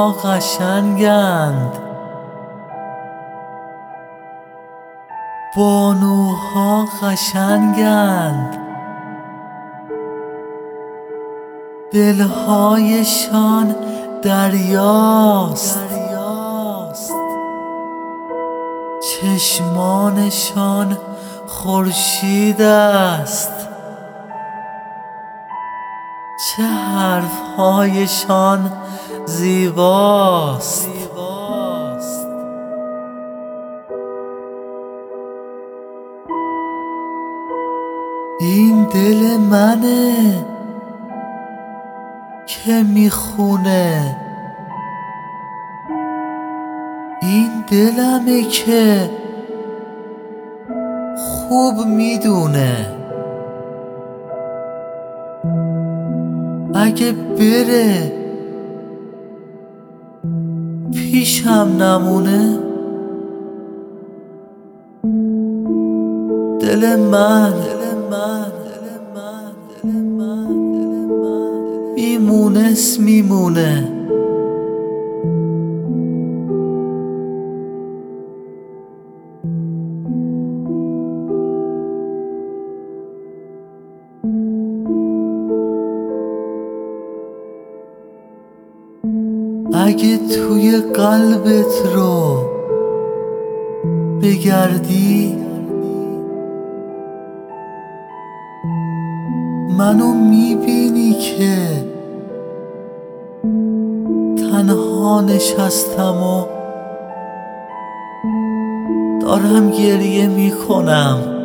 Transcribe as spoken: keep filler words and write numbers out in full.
بانوها قشنگند، بانوها قشنگند، دلهایشان دریاست، چشمانشان خورشید است، چه حرفهایشان زیباست. این دل منه که میخونه، این دلمه که خوب میدونه. اگه بره پیشم نمونه، دل من میمونس میمونه. اگه توی قلبت رو بگردی، منو میبینی که تنها نشستم و دارم گریه میکنم.